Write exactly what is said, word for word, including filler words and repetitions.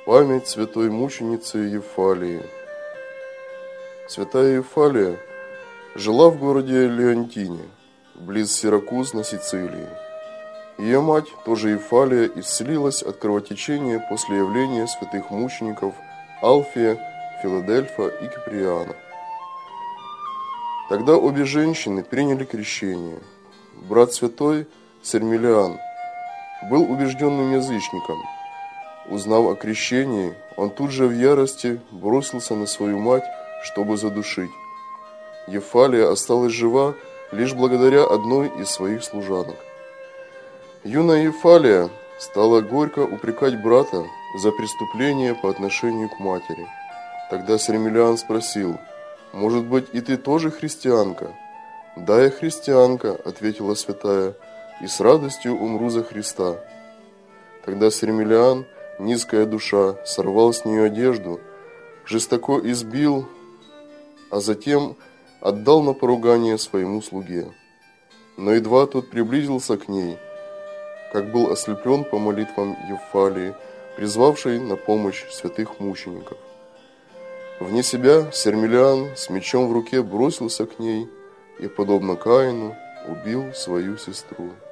Память святой мученицы Евфалии. Святая Евфалия жила в городе Леонтине, близ Сиракуз на Сицилии. Ее мать, тоже Евфалия, исцелилась от кровотечения после явления святых мучеников Алфия, Филадельфа и Киприана. Тогда обе женщины приняли крещение. Брат святой, Сермилиан, был убежденным язычником. Узнав о крещении, он тут же в ярости бросился на свою мать, чтобы задушить. Евфалия осталась жива лишь благодаря одной из своих служанок. Юная Евфалия стала горько упрекать брата за преступление по отношению к матери. Тогда Сермилиан спросил: «Может быть, и ты тоже христианка?» «Да, я христианка», — ответила святая, — «и с радостью умру за Христа». Тогда Сермилиан, низкая душа, сорвал с нее одежду, жестоко избил, а затем отдал на поругание своему слуге. Но едва тот приблизился к ней, как был ослеплен по молитвам Евфалии, призвавшей на помощь святых мучеников. Вне себя Сермилиан с мечом в руке бросился к ней и, подобно Каину, убил свою сестру.